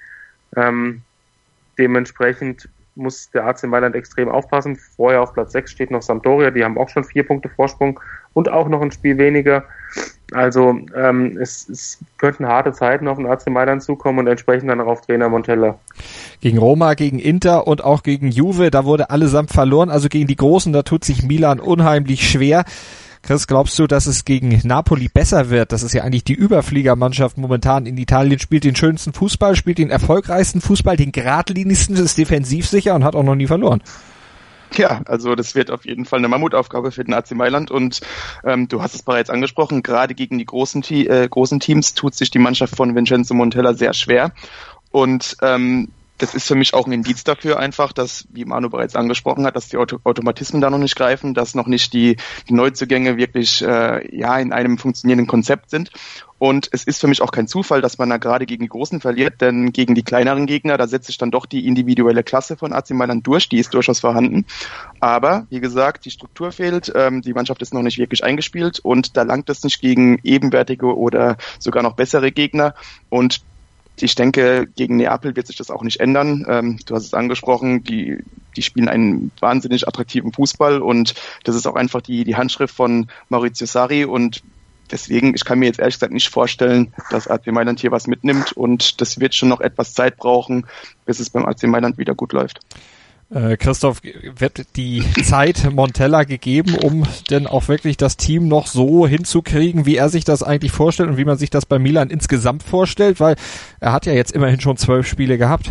Ähm, dementsprechend muss der A C Mailand extrem aufpassen. Vorher auf Platz sechs steht noch Sampdoria, die haben auch schon vier Punkte Vorsprung und auch noch ein Spiel weniger. Also ähm, es, es könnten harte Zeiten auf den A C Mailand zukommen und entsprechend dann auch auf Trainer Montella. Gegen Roma, gegen Inter und auch gegen Juve, da wurde allesamt verloren. Also gegen die Großen, da tut sich Milan unheimlich schwer. Chris, glaubst du, dass es gegen Napoli besser wird? Das ist ja eigentlich die Überfliegermannschaft momentan in Italien, spielt den schönsten Fußball, spielt den erfolgreichsten Fußball, den geradlinigsten, ist defensiv sicher und hat auch noch nie verloren. Ja, also das wird auf jeden Fall eine Mammutaufgabe für den A C Mailand und ähm, du hast es bereits angesprochen, gerade gegen die großen, äh, großen Teams tut sich die Mannschaft von Vincenzo Montella sehr schwer und ähm, das ist für mich auch ein Indiz dafür einfach, dass, wie Manu bereits angesprochen hat, dass die Auto- Automatismen da noch nicht greifen, dass noch nicht die, die Neuzugänge wirklich äh, ja in einem funktionierenden Konzept sind. Und es ist für mich auch kein Zufall, dass man da gerade gegen die Großen verliert, denn gegen die kleineren Gegner, da setzt sich dann doch die individuelle Klasse von A C Mailand durch, die ist durchaus vorhanden. Aber, wie gesagt, die Struktur fehlt, ähm, die Mannschaft ist noch nicht wirklich eingespielt und da langt es nicht gegen ebenwertige oder sogar noch bessere Gegner und ich denke, gegen Neapel wird sich das auch nicht ändern. Ähm, du hast es angesprochen, die, die spielen einen wahnsinnig attraktiven Fußball und das ist auch einfach die, die Handschrift von Maurizio Sarri und deswegen, ich kann mir jetzt ehrlich gesagt nicht vorstellen, dass A C Mailand hier was mitnimmt und das wird schon noch etwas Zeit brauchen, bis es beim A C Mailand wieder gut läuft. Äh, Christoph, wird die Zeit Montella gegeben, um denn auch wirklich das Team noch so hinzukriegen, wie er sich das eigentlich vorstellt und wie man sich das bei Milan insgesamt vorstellt, weil er hat ja jetzt immerhin schon zwölf Spiele gehabt.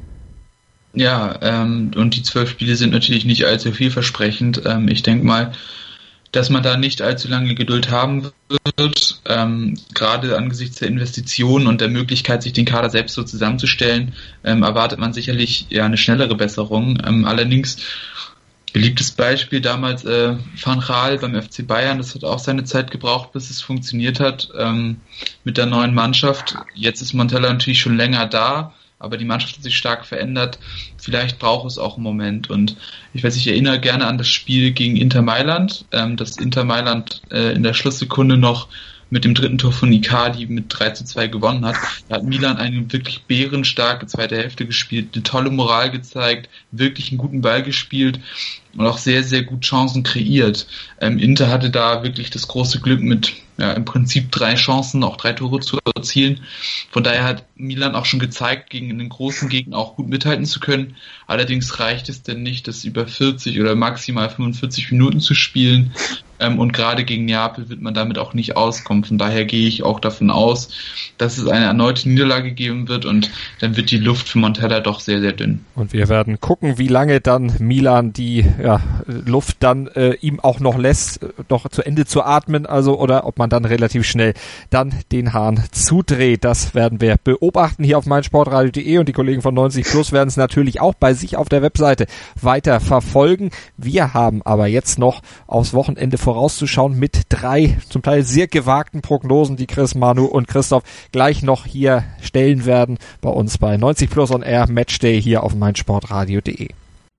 Ja, ähm, und die zwölf Spiele sind natürlich nicht allzu vielversprechend. Ähm, ich denke mal, dass man da nicht allzu lange Geduld haben wird, ähm, gerade angesichts der Investitionen und der Möglichkeit, sich den Kader selbst so zusammenzustellen, ähm, erwartet man sicherlich ja eine schnellere Besserung. Ähm, allerdings, beliebtes Beispiel damals äh, Van Gaal beim F C Bayern, das hat auch seine Zeit gebraucht, bis es funktioniert hat ähm, mit der neuen Mannschaft. Jetzt ist Montella natürlich schon länger da, aber die Mannschaft hat sich stark verändert. Vielleicht braucht es auch einen Moment. Und ich weiß, ich erinnere gerne an das Spiel gegen Inter Mailand, ähm, dass Inter Mailand äh, in der Schlusssekunde noch mit dem dritten Tor von Icardi mit drei zu zwei gewonnen hat. Da hat Milan eine wirklich bärenstarke zweite Hälfte gespielt, eine tolle Moral gezeigt, wirklich einen guten Ball gespielt und auch sehr, sehr gut Chancen kreiert. Ähm, Inter hatte da wirklich das große Glück mit ja, im Prinzip drei Chancen, auch drei Tore zu erzielen. Von daher hat Milan auch schon gezeigt, gegen einen großen Gegner auch gut mithalten zu können. Allerdings reicht es denn nicht, das über vierzig oder maximal fünfundvierzig Minuten zu spielen. Ähm, und gerade gegen Neapel wird man damit auch nicht auskommen. Von daher gehe ich auch davon aus, dass es eine erneute Niederlage geben wird und dann wird die Luft für Montella doch sehr, sehr dünn. Und wir werden gucken, wie lange dann Milan die ja, Luft dann äh, ihm auch noch lässt, noch zu Ende zu atmen, also oder ob man dann relativ schnell dann den Hahn zudreht. Das werden wir beobachten hier auf meinsportradio punkt de und die Kollegen von neunzig plus werden es natürlich auch bei sich auf der Webseite weiter verfolgen. Wir haben aber jetzt noch aufs Wochenende vorauszuschauen mit drei zum Teil sehr gewagten Prognosen, die Chris, Manu und Christoph gleich noch hier stellen werden bei uns bei neunzig plus on Air Matchday hier auf meinsportradio punkt de.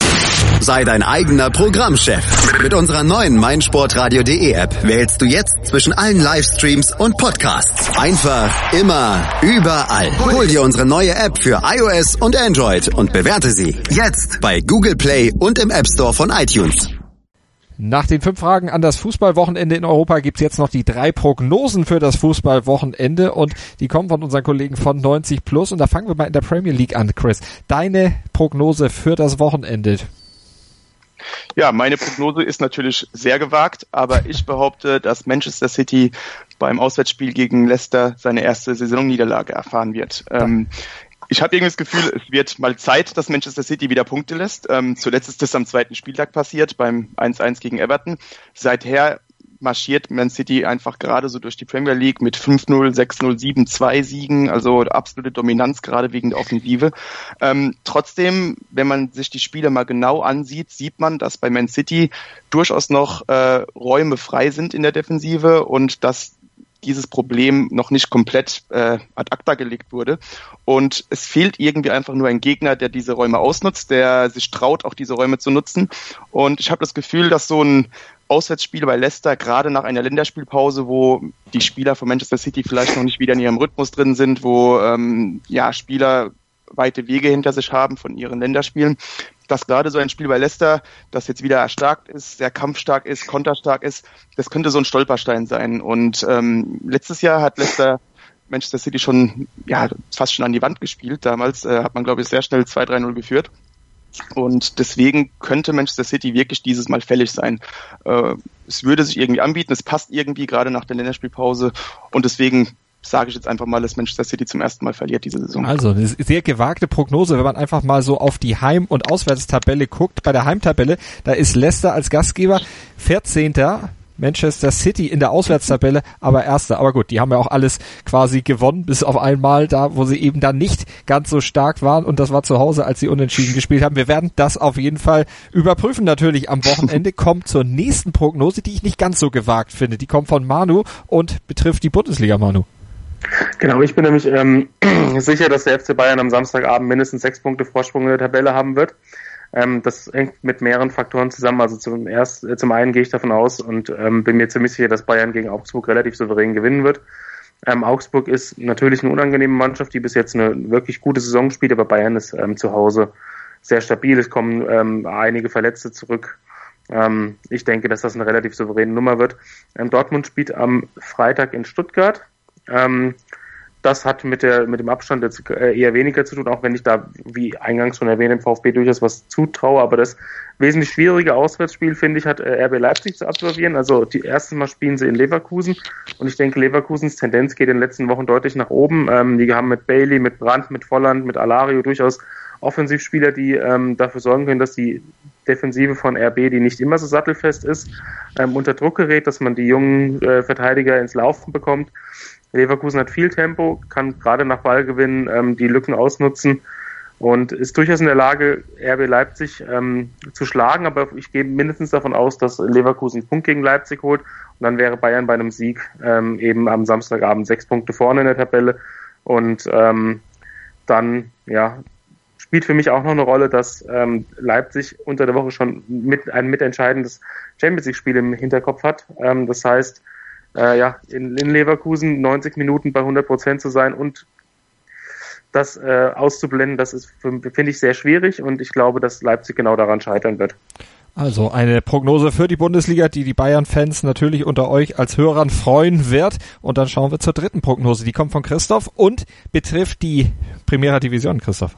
Sei dein eigener Programmchef. Mit unserer neuen meinsportradio punkt de App wählst du jetzt zwischen allen Livestreams und Podcasts. Einfach, immer, überall. Hol dir unsere neue App für iOS und Android und bewerte sie jetzt bei Google Play und im App Store von iTunes. Nach den fünf Fragen an das Fußballwochenende in Europa gibt's jetzt noch die drei Prognosen für das Fußballwochenende und die kommen von unseren Kollegen von neunzig plus und da fangen wir mal in der Premier League an, Chris. Deine Prognose für das Wochenende? Ja, meine Prognose ist natürlich sehr gewagt, aber ich behaupte, dass Manchester City beim Auswärtsspiel gegen Leicester seine erste Saisonniederlage erfahren wird. Ähm, Ich habe irgendwie das Gefühl, es wird mal Zeit, dass Manchester City wieder Punkte lässt. Ähm, zuletzt ist das am zweiten Spieltag passiert, beim eins eins gegen Everton. Seither marschiert Man City einfach gerade so durch die Premier League mit fünf null, sechs null, sieben zwei Siegen, also absolute Dominanz gerade wegen der Offensive. Ähm, trotzdem, wenn man sich die Spiele mal genau ansieht, sieht man, dass bei Man City durchaus noch äh, Räume frei sind in der Defensive und dass dieses Problem noch nicht komplett äh, ad acta gelegt wurde. Und es fehlt irgendwie einfach nur ein Gegner, der diese Räume ausnutzt, der sich traut, auch diese Räume zu nutzen. Und ich habe das Gefühl, dass so ein Auswärtsspiel bei Leicester, gerade nach einer Länderspielpause, wo die Spieler von Manchester City vielleicht noch nicht wieder in ihrem Rhythmus drin sind, wo ähm, ja Spieler weite Wege hinter sich haben von ihren Länderspielen, dass gerade so ein Spiel bei Leicester, das jetzt wieder erstarkt ist, sehr kampfstark ist, konterstark ist, das könnte so ein Stolperstein sein. Und ähm, letztes Jahr hat Leicester Manchester City schon ja fast schon an die Wand gespielt. Damals äh, hat man, glaube ich, sehr schnell zwei drei null geführt. Und deswegen könnte Manchester City wirklich dieses Mal fällig sein. Äh, es würde sich irgendwie anbieten, es passt irgendwie gerade nach der Länderspielpause und deswegen sage ich jetzt einfach mal, dass Manchester City zum ersten Mal verliert diese Saison. Also eine sehr gewagte Prognose, wenn man einfach mal so auf die Heim- und Auswärtstabelle guckt. Bei der Heimtabelle, da ist Leicester als Gastgeber vierzehnter Manchester City in der Auswärtstabelle, aber Erster. Aber gut, die haben ja auch alles quasi gewonnen, bis auf einmal da, wo sie eben dann nicht ganz so stark waren und das war zu Hause, als sie unentschieden gespielt haben. Wir werden das auf jeden Fall überprüfen natürlich am Wochenende. Kommt zur nächsten Prognose, die ich nicht ganz so gewagt finde. Die kommt von Manu und betrifft die Bundesliga, Manu. Genau, ich bin nämlich ähm, sicher, dass der F C Bayern am Samstagabend mindestens sechs Punkte Vorsprung in der Tabelle haben wird. Ähm, das hängt mit mehreren Faktoren zusammen. Also zum, erst, äh, zum einen gehe ich davon aus und ähm, bin mir ziemlich sicher, dass Bayern gegen Augsburg relativ souverän gewinnen wird. Ähm, Augsburg ist natürlich eine unangenehme Mannschaft, die bis jetzt eine wirklich gute Saison spielt, aber Bayern ist ähm, zu Hause sehr stabil. Es kommen ähm, einige Verletzte zurück. Ähm, ich denke, dass das eine relativ souveräne Nummer wird. Ähm, Dortmund spielt am Freitag in Stuttgart. Ähm, das hat mit der mit dem Abstand jetzt eher weniger zu tun, auch wenn ich da, wie eingangs schon erwähnt, dem VfB durchaus was zutraue, aber das wesentlich schwierige Auswärtsspiel, finde ich, hat äh, R B Leipzig zu absolvieren. Also die erste Mal spielen sie in Leverkusen und ich denke, Leverkusens Tendenz geht in den letzten Wochen deutlich nach oben. Ähm, die haben mit Bailey, mit Brandt, mit Volland, mit Alario durchaus Offensivspieler, die ähm, dafür sorgen können, dass die Defensive von R B, die nicht immer so sattelfest ist, ähm, unter Druck gerät, dass man die jungen äh, Verteidiger ins Laufen bekommt. Leverkusen hat viel Tempo, kann gerade nach Ballgewinn ähm, die Lücken ausnutzen und ist durchaus in der Lage, R B Leipzig ähm, zu schlagen, aber ich gehe mindestens davon aus, dass Leverkusen einen Punkt gegen Leipzig holt und dann wäre Bayern bei einem Sieg ähm, eben am Samstagabend sechs Punkte vorne in der Tabelle und ähm, dann, ja, spielt für mich auch noch eine Rolle, dass ähm, Leipzig unter der Woche schon mit ein mitentscheidendes Champions-League-Spiel im Hinterkopf hat. Ähm, das heißt, äh, ja, in, in Leverkusen neunzig Minuten bei hundert Prozent zu sein und das äh, auszublenden, das ist, finde ich, sehr schwierig und ich glaube, dass Leipzig genau daran scheitern wird. Also eine Prognose für die Bundesliga, die die Bayern-Fans natürlich unter euch als Hörern freuen wird. Und dann schauen wir zur dritten Prognose. Die kommt von Christoph und betrifft die Primera Division, Christoph.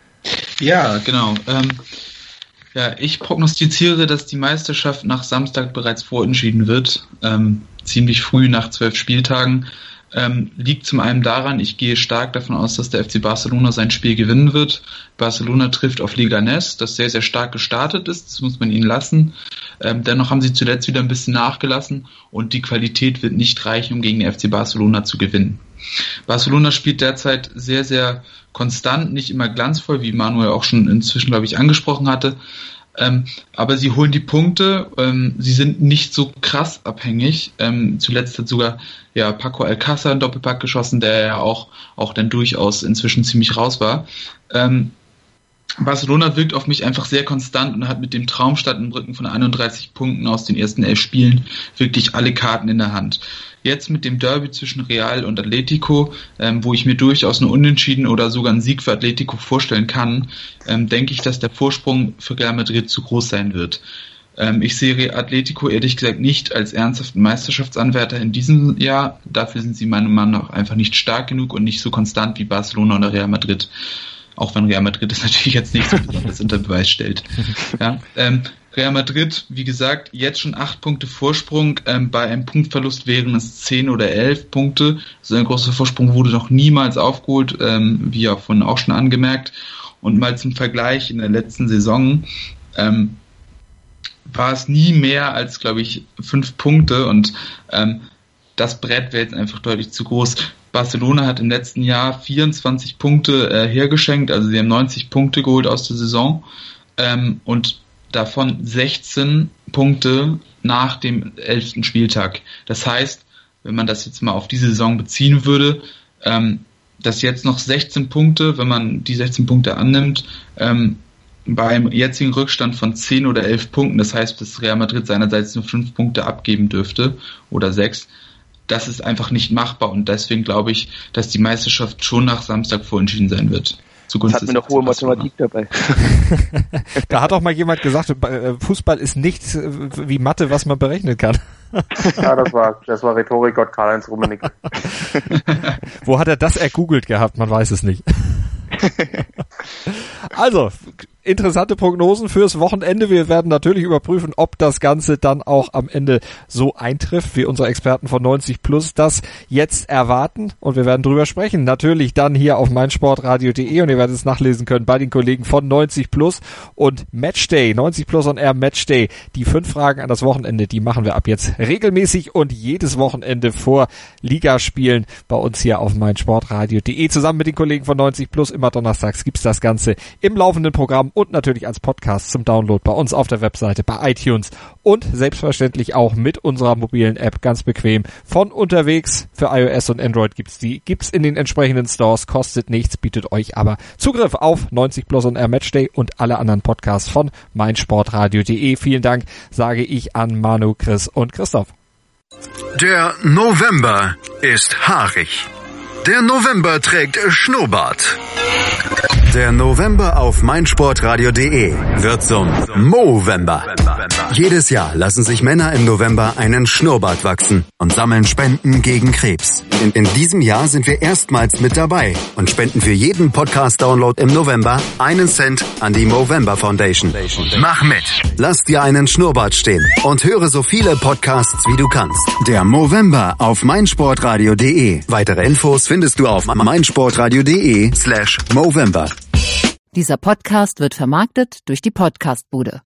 Ja, genau. Ähm, ja, ich prognostiziere, dass die Meisterschaft nach Samstag bereits vorentschieden wird. Ähm, ziemlich früh nach zwölf Spieltagen. Ähm, liegt zum einen daran, ich gehe stark davon aus, dass der F C Barcelona sein Spiel gewinnen wird. Barcelona trifft auf Leganés, das sehr, sehr stark gestartet ist, das muss man ihnen lassen. Ähm, dennoch haben sie zuletzt wieder ein bisschen nachgelassen und die Qualität wird nicht reichen, um gegen den F C Barcelona zu gewinnen. Barcelona spielt derzeit sehr, sehr konstant, nicht immer glanzvoll, wie Manuel auch schon inzwischen, glaube ich, angesprochen hatte. Ähm, aber sie holen die Punkte, ähm, sie sind nicht so krass abhängig. Ähm, zuletzt hat sogar ja Paco Alcácer einen Doppelpack geschossen, der ja auch, auch dann durchaus inzwischen ziemlich raus war. Ähm, Barcelona wirkt auf mich einfach sehr konstant und hat mit dem Traumstart im Rücken von einunddreißig Punkten aus den ersten elf Spielen wirklich alle Karten in der Hand. Jetzt mit dem Derby zwischen Real und Atletico, ähm, wo ich mir durchaus eine Unentschieden oder sogar einen Sieg für Atletico vorstellen kann, ähm, denke ich, dass der Vorsprung für Real Madrid zu groß sein wird. Ähm, ich sehe Atletico ehrlich gesagt nicht als ernsthaften Meisterschaftsanwärter in diesem Jahr. Dafür sind sie meiner Meinung nach einfach nicht stark genug und nicht so konstant wie Barcelona oder Real Madrid. Auch wenn Real Madrid das natürlich jetzt nicht so besonders unter Beweis stellt. Ja, ähm, Real Madrid, wie gesagt, jetzt schon acht Punkte Vorsprung. Ähm, bei einem Punktverlust wären es zehn oder elf Punkte. So ein großer Vorsprung wurde noch niemals aufgeholt, ähm, wie ja vorhin auch schon angemerkt. Und mal zum Vergleich, in der letzten Saison ähm, war es nie mehr als, glaube ich, fünf Punkte. Und ähm, das Brett wäre jetzt einfach deutlich zu groß. Barcelona hat im letzten Jahr vierundzwanzig Punkte äh, hergeschenkt, also sie haben neunzig Punkte geholt aus der Saison ähm, und davon sechzehn Punkte nach dem elften Spieltag. Das heißt, wenn man das jetzt mal auf diese Saison beziehen würde, ähm, dass jetzt noch sechzehn Punkte, wenn man die sechzehn Punkte annimmt, ähm, beim jetzigen Rückstand von zehn oder elf Punkten, das heißt, dass Real Madrid seinerseits nur fünf Punkte abgeben dürfte oder sechs, das ist einfach nicht machbar und deswegen glaube ich, dass die Meisterschaft schon nach Samstag vorentschieden sein wird. Zugunsten hat mir noch hohe Mathematik dabei. Da hat auch mal jemand gesagt, Fußball ist nichts wie Mathe, was man berechnen kann. Ja, das war, das war Rhetorikgott Karl-Heinz Rummenigge. Wo hat er das ergoogelt gehabt? Man weiß es nicht. Also, interessante Prognosen fürs Wochenende. Wir werden natürlich überprüfen, ob das Ganze dann auch am Ende so eintrifft, wie unsere Experten von neunzig plus das jetzt erwarten. Und wir werden drüber sprechen. Natürlich dann hier auf meinsportradio punkt de und ihr werdet es nachlesen können bei den Kollegen von neunzig plus und Matchday. neunzig plus on Air Matchday. Die fünf Fragen an das Wochenende, die machen wir ab jetzt regelmäßig und jedes Wochenende vor Ligaspielen bei uns hier auf meinsportradio punkt de. Zusammen mit den Kollegen von neunzig plus immer donnerstags gibt's das Ganze im laufenden Programm und natürlich als Podcast zum Download bei uns auf der Webseite, bei iTunes und selbstverständlich auch mit unserer mobilen App ganz bequem von unterwegs. Für iOS und Android gibt's die, gibt's in den entsprechenden Stores, kostet nichts, bietet euch aber Zugriff auf neunzig plus on Air Matchday und alle anderen Podcasts von meinsportradio punkt de. Vielen Dank, sage ich an Manu, Chris und Christoph. Der November ist haarig. Der November trägt Schnurrbart. Der November auf meinsportradio punkt de wird zum Movember. Jedes Jahr lassen sich Männer im November einen Schnurrbart wachsen und sammeln Spenden gegen Krebs. In, in diesem Jahr sind wir erstmals mit dabei und spenden für jeden Podcast-Download im November einen Cent an die Movember Foundation. Mach mit! Lass dir einen Schnurrbart stehen und höre so viele Podcasts, wie du kannst. Der Movember auf meinsportradio punkt de. Weitere Infos findest du auf meinsportradio punkt de slash Movember. Dieser Podcast wird vermarktet durch die Podcastbude.